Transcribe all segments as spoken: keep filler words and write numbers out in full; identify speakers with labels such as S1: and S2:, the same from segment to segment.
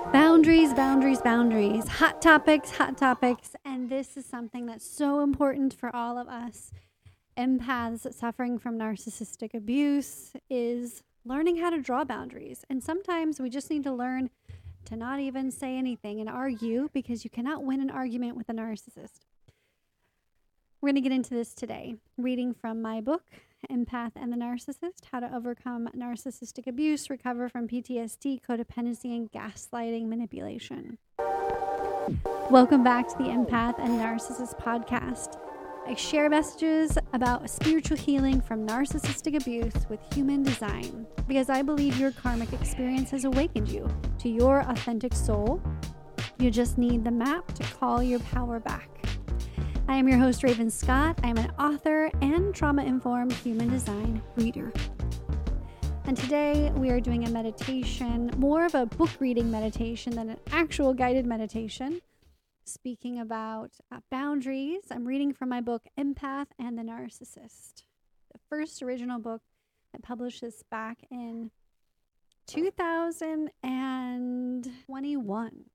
S1: Boundaries, boundaries, boundaries. Hot topics, hot topics. And this is something that's so important for all of us. Empaths suffering from narcissistic abuse is learning how to draw boundaries. And sometimes we just need to learn to not even say anything and argue, because you cannot win an argument with a narcissist. We're going to get into this today. Reading from my book, Empath and the Narcissist: How to Overcome Narcissistic Abuse, Recover from P T S D, Codependency, and Gaslighting Manipulation. Welcome back to the Empath and Narcissist podcast. I share messages about spiritual healing from narcissistic abuse with human design, because I believe your karmic experience has awakened you to your authentic soul. You just need the map to call your power back. I am your host, Raven Scott. I am an author and trauma-informed human design reader. And today we are doing a meditation, more of a book reading meditation than an actual guided meditation, speaking about uh, boundaries. I'm reading from my book, Empath and the Narcissist, the first original book that published this back in two thousand twenty-one.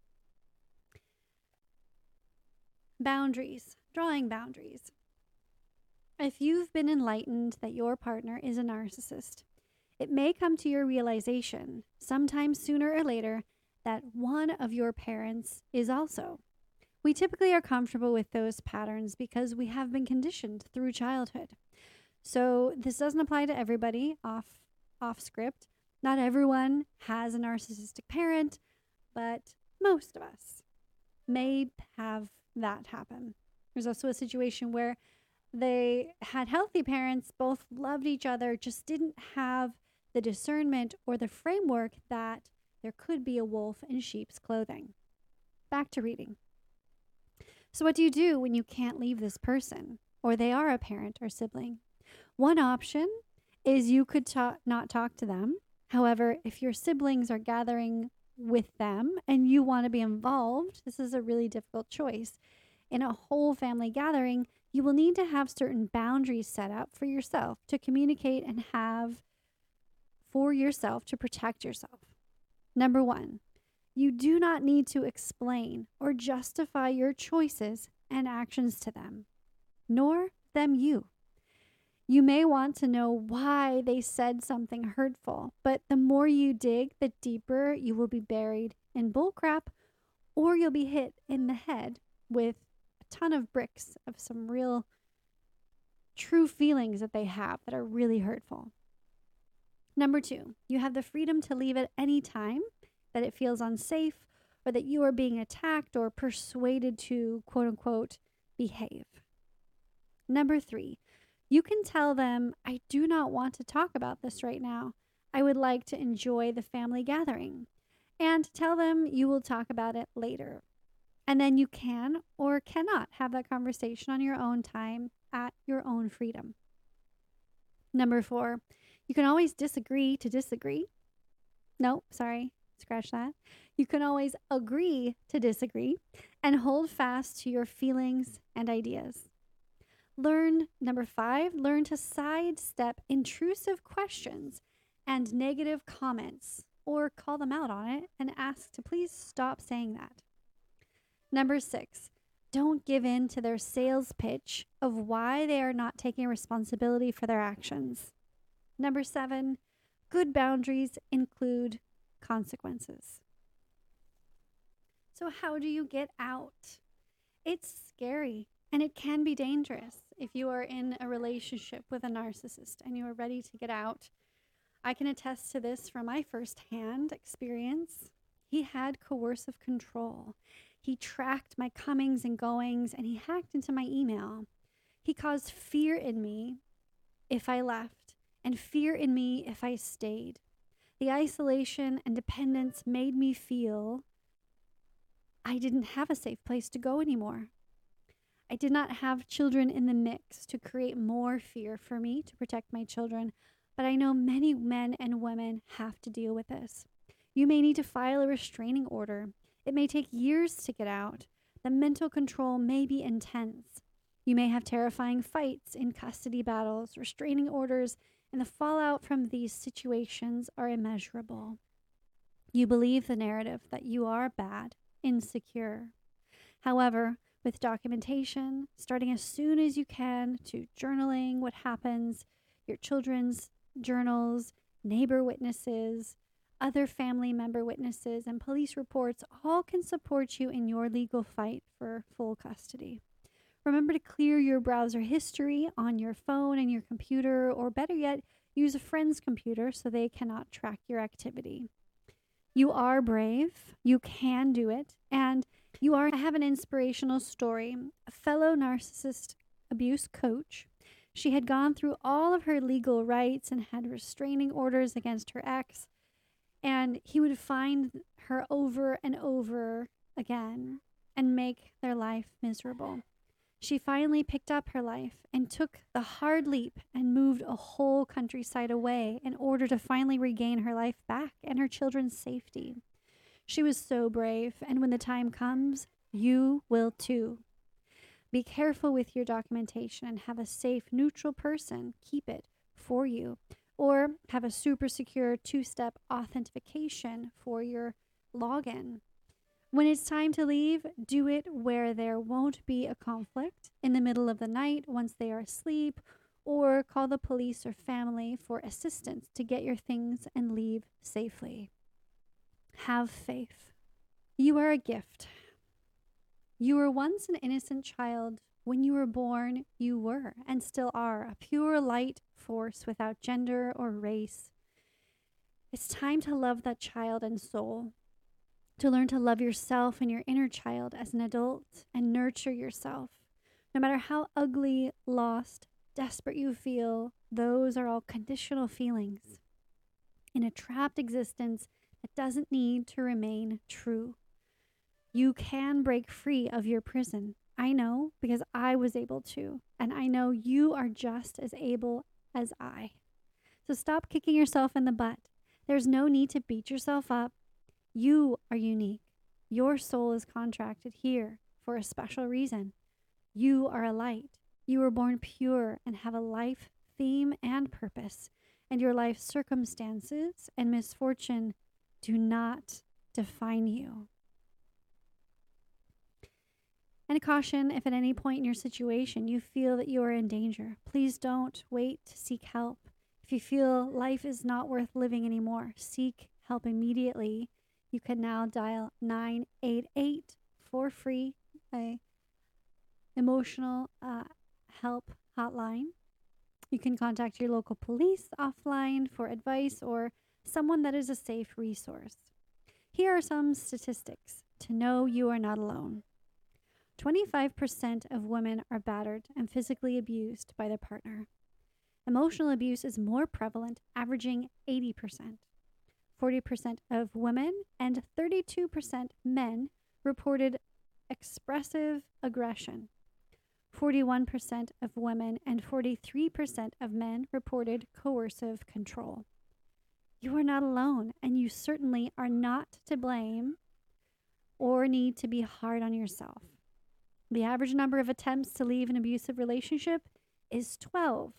S1: Boundaries, drawing boundaries. If you've been enlightened that your partner is a narcissist, it may come to your realization, sometime sooner or later, that one of your parents is also. We typically are comfortable with those patterns because we have been conditioned through childhood. So this doesn't apply to everybody off, off script. Not everyone has a narcissistic parent, but most of us may have that happen. There's also a situation where they had healthy parents, both loved each other, just didn't have the discernment or the framework that there could be a wolf in sheep's clothing. Back to reading. So what do you do when you can't leave this person, or they are a parent or sibling? One option is you could ta- not talk to them. However, if your siblings are gathering with them and you want to be involved, this is a really difficult choice. In a whole family gathering, you will need to have certain boundaries set up for yourself to communicate and have for yourself to protect yourself. Number one, you do not need to explain or justify your choices and actions to them, nor them you. You may want to know why they said something hurtful, but the more you dig, the deeper you will be buried in bullcrap, or you'll be hit in the head with a ton of bricks of some real true feelings that they have that are really hurtful. Number two, you have the freedom to leave at any time that it feels unsafe, or that you are being attacked or persuaded to, quote unquote, behave. Number three, you can tell them, I do not want to talk about this right now. I would like to enjoy the family gathering. And tell them you will talk about it later. And then you can or cannot have that conversation on your own time at your own freedom. Number four, you can always disagree to disagree. No, sorry, scratch that. You can always agree to disagree and hold fast to your feelings and ideas. Learn, number five, learn to sidestep intrusive questions and negative comments, or call them out on it and ask to please stop saying that. Number six, don't give in to their sales pitch of why they are not taking responsibility for their actions. Number seven, good boundaries include consequences. So how do you get out? It's scary and it can be dangerous if you are in a relationship with a narcissist and you are ready to get out. I can attest to this from my firsthand experience. He had coercive control. He tracked my comings and goings, and he hacked into my email. He caused fear in me if I left, and fear in me if I stayed. The isolation and dependence made me feel I didn't have a safe place to go anymore. I did not have children in the mix to create more fear for me to protect my children, but I know many men and women have to deal with this. You may need to file a restraining order. It may take years to get out. The mental control may be intense. You may have terrifying fights in custody battles, restraining orders, and the fallout from these situations are immeasurable. You believe the narrative that you are bad, insecure. However, with documentation, starting as soon as you can to journaling what happens, your children's journals, neighbor witnesses, other family member witnesses, and police reports all can support you in your legal fight for full custody. Remember to clear your browser history on your phone and your computer, or better yet, use a friend's computer so they cannot track your activity. You are brave, you can do it, and you are. I have an inspirational story. A fellow narcissist abuse coach. She had gone through all of her legal rights and had restraining orders against her ex, and he would find her over and over again and make their life miserable. She finally picked up her life and took the hard leap and moved a whole countryside away in order to finally regain her life back and her children's safety. She was so brave, and when the time comes, you will too. Be careful with your documentation and have a safe, neutral person keep it for you, or have a super secure two-step authentication for your login. When it's time to leave, do it where there won't be a conflict in the middle of the night once they are asleep, or call the police or family for assistance to get your things and leave safely. Have faith. You are a gift. You were once an innocent child. When you were born, you were and still are a pure light force without gender or race. It's time to love that child and soul, to learn to love yourself and your inner child as an adult and nurture yourself. No matter how ugly, lost, desperate you feel, those are all conditional feelings in a trapped existence that doesn't need to remain true. You can break free of your prison. I know, because I was able to, and I know you are just as able as I. So stop kicking yourself in the butt. There's no need to beat yourself up. You are unique. Your soul is contracted here for a special reason. You are a light. You were born pure and have a life theme and purpose, and your life circumstances and misfortune do not define you. And a caution, if at any point in your situation you feel that you are in danger, please don't wait to seek help. If you feel life is not worth living anymore, seek help immediately. You can now dial nine eight eight for free, a emotional uh, help hotline. You can contact your local police offline for advice or someone that is a safe resource. Here are some statistics to know you are not alone. twenty-five percent of women are battered and physically abused by their partner. Emotional abuse is more prevalent, averaging eighty percent. forty percent of women and thirty-two percent men reported expressive aggression. forty-one percent of women and forty-three percent of men reported coercive control. You are not alone, and you certainly are not to blame or need to be hard on yourself. The average number of attempts to leave an abusive relationship is twelve.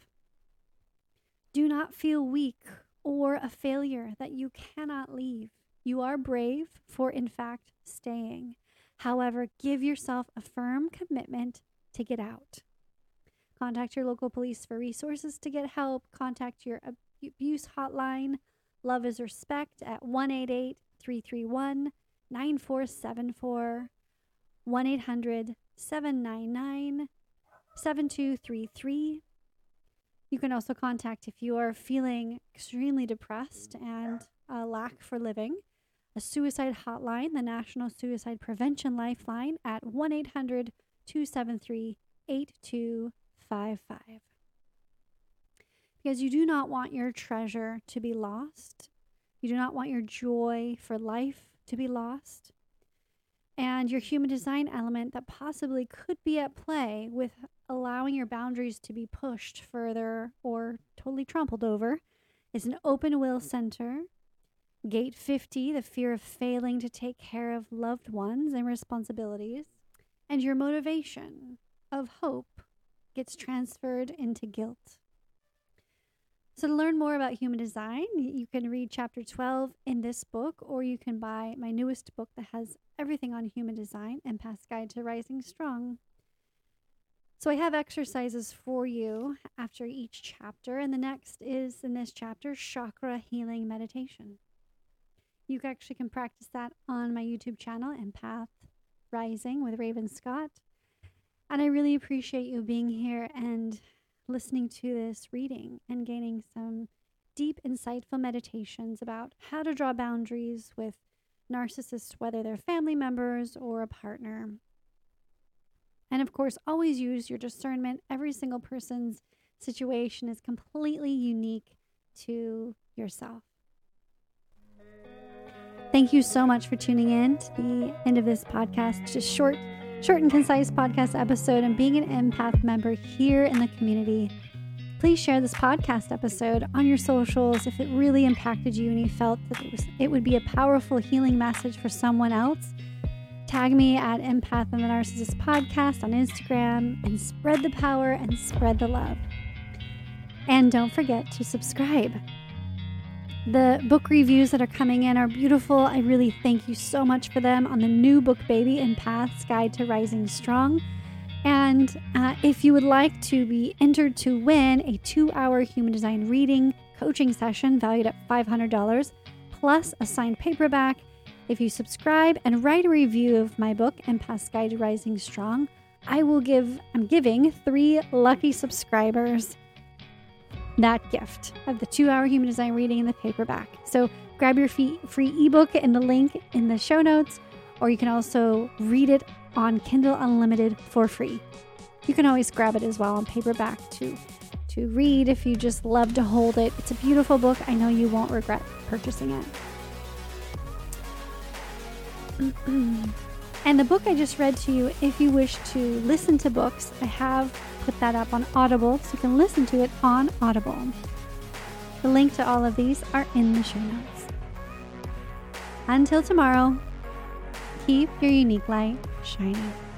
S1: Do not feel weak or a failure that you cannot leave. You are brave for, in fact, staying. However, give yourself a firm commitment to get out. Contact your local police for resources to get help. Contact your abuse hotline, Love is Respect, at one eight eight, three three one, nine four seven four, one eight hundred, seven nine nine, seven two three three. You can also contact, if you are feeling extremely depressed and a lack for living, a suicide hotline, the National Suicide Prevention Lifeline, at one eight hundred, two seven three, eight two five five. Because you do not want your treasure to be lost. You do not want your joy for life to be lost. And your human design element that possibly could be at play with allowing your boundaries to be pushed further or totally trampled over is an open will center. Gate fifty, the fear of failing to take care of loved ones and responsibilities. And your motivation of hope gets transferred into guilt. So to learn more about human design, you can read chapter twelve in this book, or you can buy my newest book that has everything on human design, Empath's Guide to Rising Strong. So I have exercises for you after each chapter, and the next is, in this chapter, chakra healing meditation. You actually can practice that on my YouTube channel, Empath Rising with Raven Scott. And I really appreciate you being here and listening to this reading and gaining some deep, insightful meditations about how to draw boundaries with narcissists, whether they're family members or a partner. And of course, always use your discernment. Every single person's situation is completely unique to yourself. Thank you so much for tuning in to the end of this podcast. Just short, short and concise podcast episode, and being an empath member here in the community. Please share this podcast episode on your socials if it really impacted you and you felt that it was it would be a powerful healing message for someone else. Tag me at Empath and the Narcissist Podcast on Instagram, and spread the power and spread the love. And don't forget to subscribe. The book reviews that are coming in are beautiful. I really thank you so much for them on the new book, Baby, Empath's Guide to Rising Strong. And uh, if you would like to be entered to win a two-hour human design reading coaching session valued at five hundred dollars, plus a signed paperback, if you subscribe and write a review of my book, Empath's Guide to Rising Strong, I will give, I'm giving three lucky subscribers that gift of the two-hour human design reading and the paperback. So grab your free ebook in the link in the show notes, or you can also read it on Kindle Unlimited for free. You can always grab it as well on paperback to, to read if you just love to hold it. It's a beautiful book. I know you won't regret purchasing it. And the book I just read to you, if you wish to listen to books, I have put that up on Audible, so you can listen to it on Audible. The link to all of these are in the show notes. Until tomorrow, keep your unique light shining.